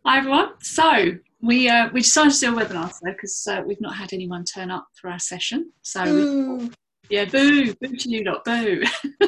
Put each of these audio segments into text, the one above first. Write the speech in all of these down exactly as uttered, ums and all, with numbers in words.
Hi everyone. So we uh, we decided to do a webinar today because uh, we've not had anyone turn up for our session. So we Ooh. yeah, boo, boo to you lot, boo.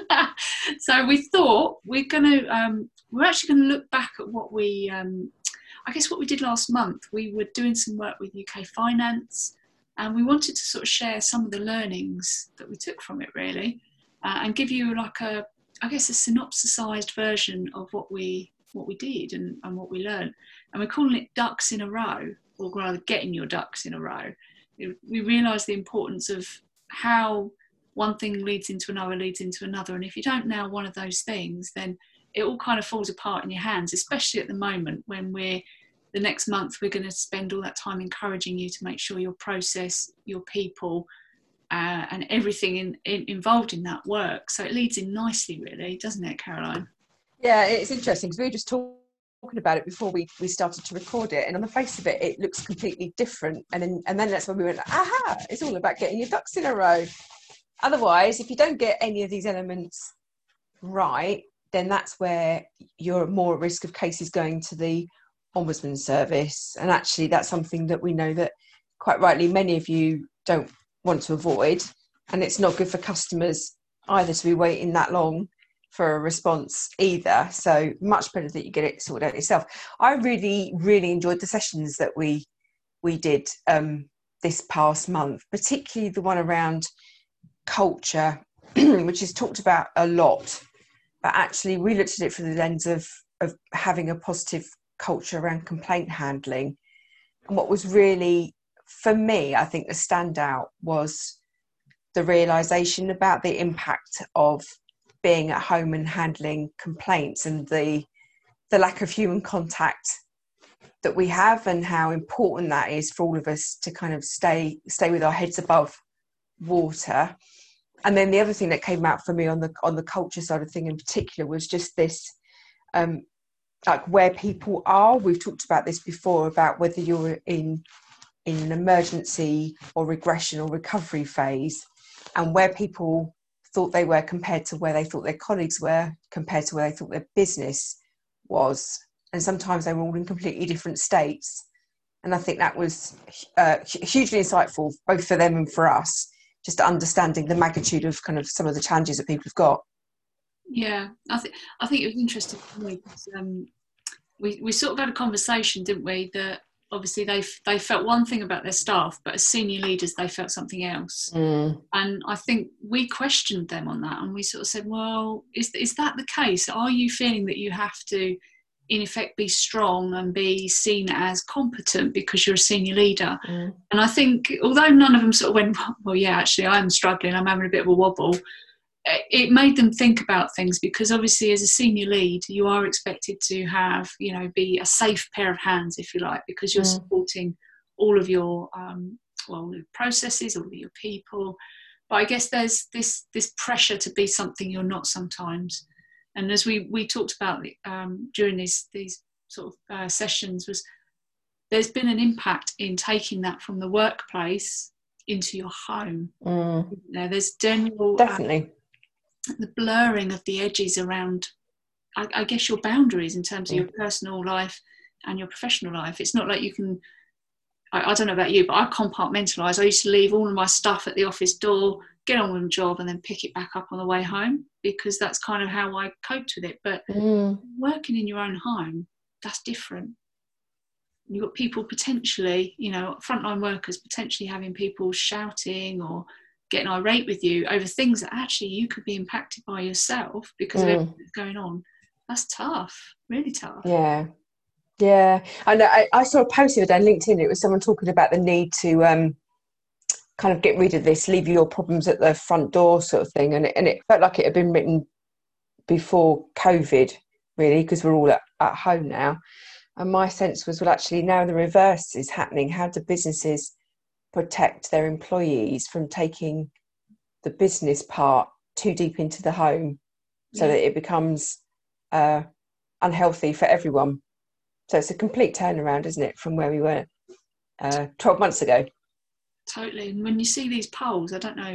So we thought we're gonna um, we're actually going to look back at what we um, I guess what we did last month. We were doing some work with U K Finance, and we wanted to sort of share some of the learnings that we took from it, really, uh, and give you like a I guess a synopsisized version of what we what we did and, and what we learned. And we're calling it ducks in a row, or rather getting your ducks in a row. We realised the importance of how one thing leads into another, leads into another. And if you don't nail one of those things, then it all kind of falls apart in your hands, especially at the moment when we're, the next month, we're going to spend all that time encouraging you to make sure your process, your people, uh, and everything in, in, involved in that work. So it leads in nicely, really, doesn't it, Caroline? Yeah, it's interesting because we were just talking about it before we, we started to record it, and on the face of it, it looks completely different. And then, and then that's when we went, aha, it's all about getting your ducks in a row. Otherwise, if you don't get any of these elements right, then that's where you're more at risk of cases going to the Ombudsman Service. And actually, that's something that we know that quite rightly many of you don't want to avoid. And it's not good for customers either to be waiting that long for a response either. So much better that you get it sorted out yourself. I really, really enjoyed the sessions that we we did um, this past month, particularly the one around culture, which is talked about a lot. But actually, we looked at it through the lens of of having a positive culture around complaint handling. And what was really, for me, I think the standout was the realisation about the impact of being at home and handling complaints, and the the lack of human contact that we have, and how important that is for all of us to kind of stay stay with our heads above water. And then the other thing that came out for me on the on the culture side of thing in particular was just this um like where people are. We've talked about this before, about whether you're in in an emergency or regression or recovery phase, and where people thought they were compared to where they thought their colleagues were, compared to where they thought their business was. And sometimes they were all in completely different states. And I think that was uh, hugely insightful, both for them and for us, just understanding the magnitude of kind of some of the challenges that people have got. Yeah, I think I think it was interesting for me because um, we we sort of had a conversation, didn't we? That obviously they they felt one thing about their staff, but as senior leaders they felt something else. Mm. And I think we questioned them on that, and we sort of said, well, is is that the case? Are you feeling that you have to, in effect, be strong and be seen as competent because you're a senior leader? Mm. And I think, although none of them sort of went, well, yeah, actually, I'm struggling, I'm having a bit of a wobble, it made them think about things, because obviously as a senior lead you are expected to have, you know, be a safe pair of hands, if you like, because you're Mm. supporting all of your um, well, processes, all of your people. But I guess there's this this pressure to be something you're not sometimes. And as we we talked about um, during these these sort of uh, sessions, was there's been an impact in taking that from the workplace into your home. Mm. Now, there's general uh, Definitely. the blurring of the edges around, I, I guess, your boundaries in terms of Mm. your personal life and your professional life. It's not like you can, I, I don't know about you, but I compartmentalise. I used to leave all of my stuff at the office door, get on with the job, and then pick it back up on the way home, because that's kind of how I coped with it. But Mm. working in your own home, that's different. You've got people potentially, you know, frontline workers potentially having people shouting or getting irate with you over things that actually you could be impacted by yourself because of Mm. everything that's going on. That's tough, really tough. Yeah. Yeah. I know. I, I saw a post the other day on LinkedIn. It was someone talking about the need to um, kind of get rid of this, leave your problems at the front door sort of thing. And it, and it felt like it had been written before COVID, really, because we're all at, at home now. And my sense was, well, actually, now the reverse is happening. How do businesses protect their employees from taking the business part too deep into the home, so Yeah, that it becomes uh, unhealthy for everyone? So it's a complete turnaround, isn't it, from where we were uh, twelve months ago? totally. And when you see these polls, I don't know,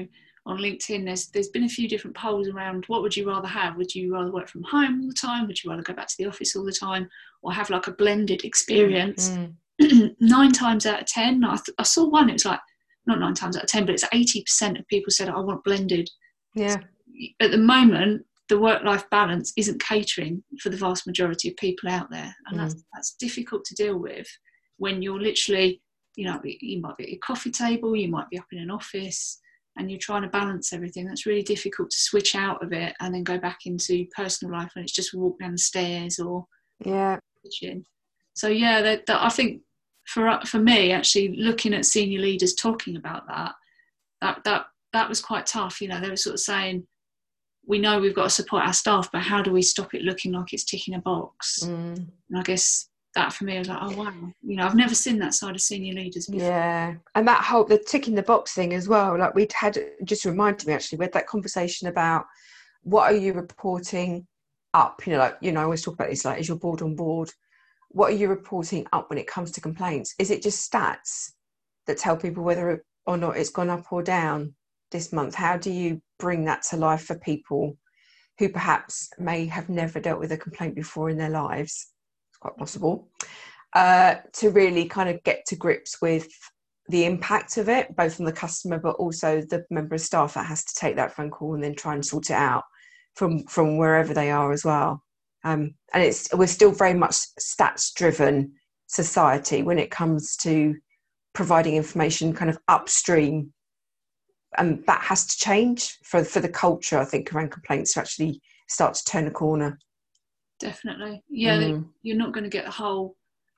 on LinkedIn, there's there's been a few different polls around what would you rather have? Would you rather work from home all the time? Would you rather go back to the office all the time, or have like a blended experience? Mm. Nine times out of ten, I, th- I saw one. It was like not nine times out of ten, but it's eighty percent of people said I want blended. Yeah. At the moment, the work-life balance isn't catering for the vast majority of people out there, and mm. that's that's difficult to deal with when you're literally, you know, you might be at your coffee table, you might be up in an office, and you're trying to balance everything. That's really difficult to switch out of it and then go back into personal life when it's just walk down the stairs or yeah. kitchen. So yeah, that, that I think for for me, actually looking at senior leaders talking about that, that that that was quite tough. You know, they were sort of saying, we know we've got to support our staff, but how do we stop it looking like it's ticking a box? Mm. And I guess that for me was like, oh wow, you know, I've never seen that side of senior leaders before. Yeah, and that whole the ticking the box thing as well. Like we'd had, just reminded me actually, we had that conversation about what are you reporting up? You know, like you know, I always talk about this. Like, is your board on board? What are you reporting up when it comes to complaints? Is it just stats that tell people whether or not it's gone up or down this month? How do you bring that to life for people who perhaps may have never dealt with a complaint before in their lives? It's quite possible. Uh, to really kind of get to grips with the impact of it, both on the customer, but also the member of staff that has to take that phone call and then try and sort it out from, from wherever they are as well. Um, and it's we're still very much stats-driven society when it comes to providing information kind of upstream. And that has to change for, for the culture, I think, around complaints to actually start to turn a corner. Definitely. Yeah, mm. You're not going to get a whole...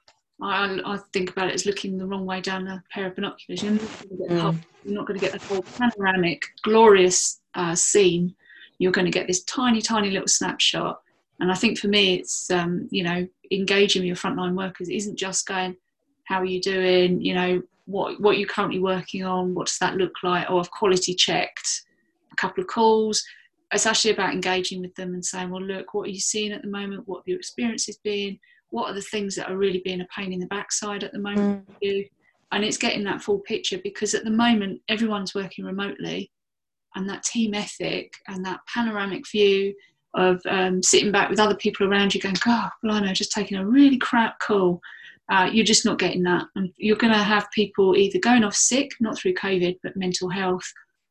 I, I think about it as looking the wrong way down a pair of binoculars. You're not going to get the whole, you're not going to get the whole panoramic, glorious uh, scene. You're going to get this tiny, tiny little snapshot. And I think for me, it's, um, you know, engaging with your frontline workers. It isn't just going, how are you doing? You know, what what you're currently working on? What does that look like? Oh, I've quality checked a couple of calls. It's actually about engaging with them and saying, well, look, what are you seeing at the moment? What have your experiences been? What are the things that are really being a pain in the backside at the moment for you? And it's getting that full picture, because at the moment, everyone's working remotely, and that team ethic and that panoramic view of um, sitting back with other people around you going, God, blimey, just taking a really crap call. Uh, you're just not getting that. And you're going to have people either going off sick, not through COVID, but mental health,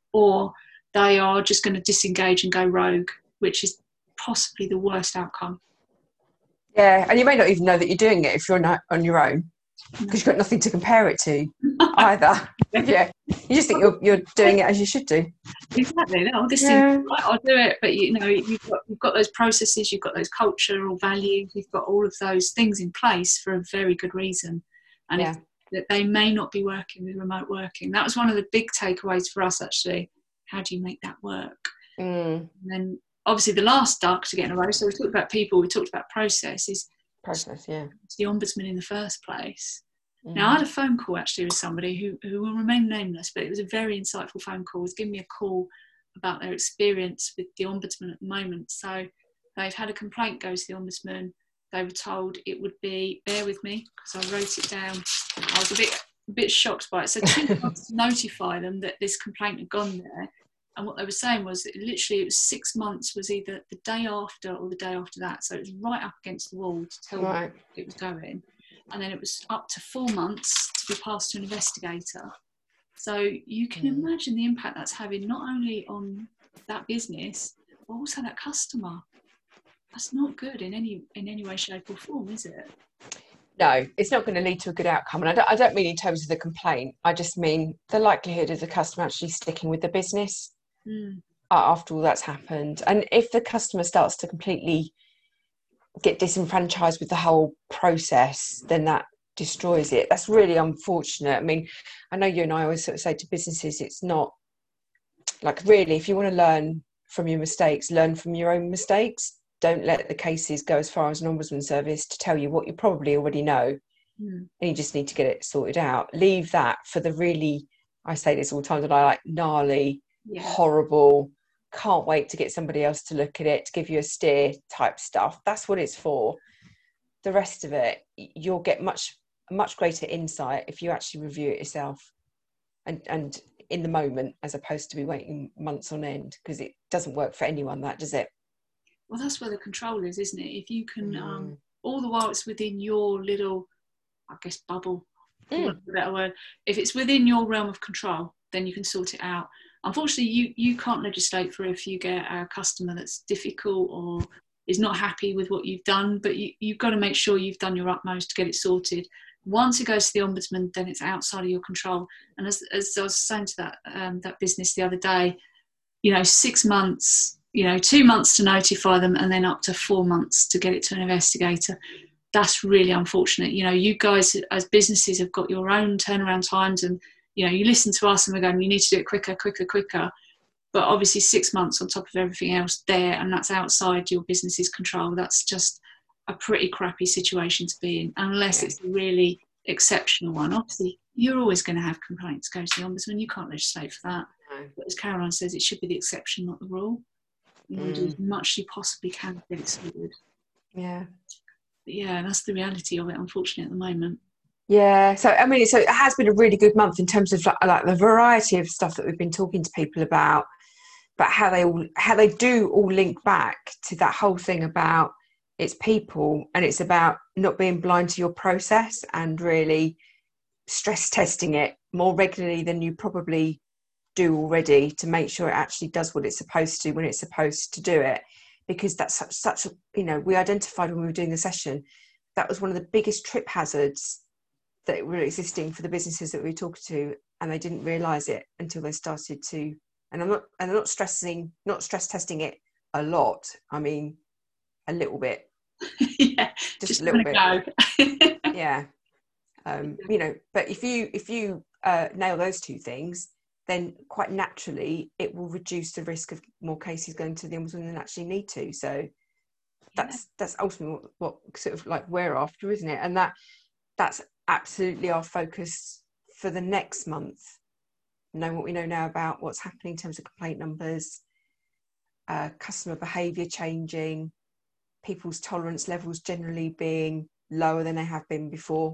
or they are just going to disengage and go rogue, which is possibly the worst outcome. Yeah, and you may not even know that you're doing it if you're not on your own, because you've got nothing to compare it to either. Yeah, you just think you're you're doing it as you should do. Exactly. No, this yeah. seems right, I'll do it. But you know, you've got you've got those processes, you've got those cultural values, you've got all of those things in place for a very good reason. And yeah. if, that they may not be working with remote working. That was one of the big takeaways for us, actually. How do you make that work? Mm. And then obviously the last duck to get in a row. So we talked about people, we talked about process. Is process, yeah. It's the ombudsman in the first place. Mm. Now I had a phone call actually with somebody who, who will remain nameless, but it was a very insightful phone call. It was giving me a call about their experience with the ombudsman at the moment. So they've had a complaint go to the ombudsman. They were told it would be, bear with me because I wrote it down. I was a bit a bit shocked by it. So two months to notify them that this complaint had gone there. And what they were saying was that literally it was six months was either the day after or the day after that. So it was right up against the wall to tell right. them it was going. And then it was up to four months to be passed to an investigator. So you can mm. imagine the impact that's having not only on that business, but also that customer. That's not good in any in any way, shape or form, is it? No, it's not going to lead to a good outcome. And I don't, I don't mean in terms of the complaint. I just mean the likelihood of the customer actually sticking with the business mm. after all that's happened. And if the customer starts to completely get disenfranchised with the whole process, then that destroys it. That's really unfortunate. I mean, I know you and I always sort of say to businesses, it's not like, really, if you want to learn from your mistakes, learn from your own mistakes. Don't let the cases go as far as an ombudsman service to tell you what you probably already know. Mm. And you just need to get it sorted out. Leave that for the really, I say this all the time, that I like gnarly, yeah. horrible, can't wait to get somebody else to look at it, to give you a steer type stuff. That's what it's for. The rest of it, you'll get much, much greater insight if you actually review it yourself. And, and in the moment as opposed to be waiting months on end, because it doesn't work for anyone, that does it? Well, that's where the control is, isn't it? If you can, Mm. um, all the while it's within your little, I guess, bubble, for want of a better word. If it's within your realm of control, then you can sort it out. Unfortunately, you, you can't legislate for if you get a customer that's difficult or is not happy with what you've done, but you, you've got to make sure you've done your utmost to get it sorted. Once it goes to the Ombudsman, then it's outside of your control. And as, as I was saying to that, um, that business the other day, you know, six months, you know, two months to notify them and then up to four months to get it to an investigator. That's really unfortunate. You know, you guys as businesses have got your own turnaround times, and, you know, you listen to us and we're going, you need to do it quicker, quicker, quicker. But obviously six months on top of everything else there, and that's outside your business's control. That's just a pretty crappy situation to be in, unless Yeah. it's a really exceptional one. Obviously, you're always going to have complaints go to the Ombudsman. You can't legislate for that. No. But as Caroline says, it should be the exception, not the rule. You want to do as much as you possibly can to get it sorted. Yeah. But yeah, that's the reality of it, unfortunately, at the moment. Yeah, so I mean, so it has been a really good month in terms of like, like the variety of stuff that we've been talking to people about, but how they all how they do all link back to that whole thing about it's people, and it's about not being blind to your process and really stress testing it more regularly than you probably do already to make sure it actually does what it's supposed to when it's supposed to do it. Because that's such, such a, you know, we identified when we were doing the session, that was one of the biggest trip hazards that were existing for the businesses that we talked to, and they didn't realise it until they started to. And I'm not, and I'm not stressing, not stress testing it a lot. I mean, a little bit, yeah, just, just a little bit. Go. Yeah, um, you know. But if you if you uh, nail those two things, then quite naturally it will reduce the risk of more cases going to the Ombudsman than actually need to. So that's yeah. that's ultimately what, what sort of like we're after, isn't it? And that that's absolutely our focus for the next month. Know what we know now about what's happening in terms of complaint numbers, uh, customer behaviour changing, people's tolerance levels generally being lower than they have been before.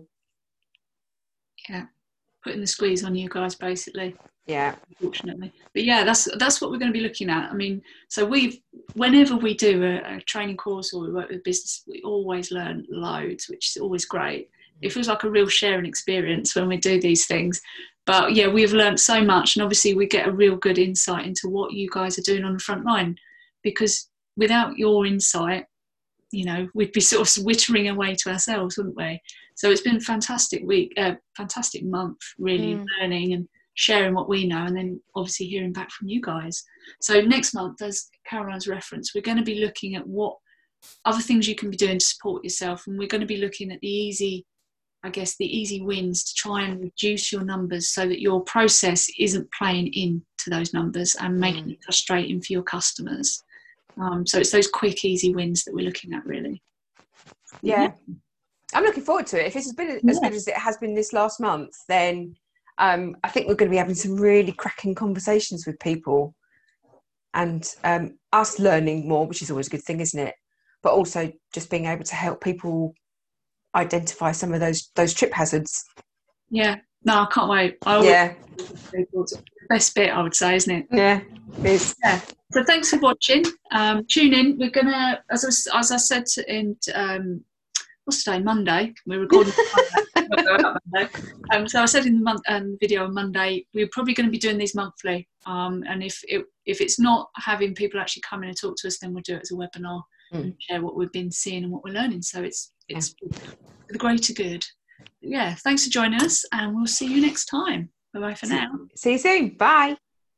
Yeah, putting the squeeze on you guys, basically. Yeah, unfortunately. But yeah, that's that's what we're going to be looking at. I mean, so we've whenever we do a, a training course or we work with business, we always learn loads, which is always great. It feels like a real sharing experience when we do these things. But yeah, we've learned so much, and obviously we get a real good insight into what you guys are doing on the front line, because without your insight, you know, we'd be sort of wittering away to ourselves, wouldn't we? So it's been a fantastic week, uh, fantastic month, really, mm. learning and sharing what we know, and then obviously hearing back from you guys. So next month, as Caroline's reference, we're going to be looking at what other things you can be doing to support yourself, and we're going to be looking at the easy, I guess, the easy wins to try and reduce your numbers so that your process isn't playing into those numbers and making mm. it frustrating for your customers. Um, so it's those quick, easy wins that we're looking at, really. Yeah. yeah. I'm looking forward to it. If it's been as yeah. good as it has been this last month, then um, I think we're going to be having some really cracking conversations with people, and um, us learning more, which is always a good thing, isn't it? But also just being able to help people identify some of those those trip hazards. Yeah. No, I can't wait. I always yeah. The best bit, I would say, isn't it? Yeah, it is. Yeah. So thanks for watching. Um, tune in. We're gonna, as I, as I said, in um, what's today? Monday. We're recording. Monday. Um, so I said in the month um, video on Monday, we're probably going to be doing these monthly. Um, and if it, if it's not having people actually come in and talk to us, then we'll do it as a webinar mm. and share what we've been seeing and what we're learning. So it's it's yeah. for the greater good. Yeah, thanks for joining us, and we'll see you next time. Bye bye for now. See you soon. Bye.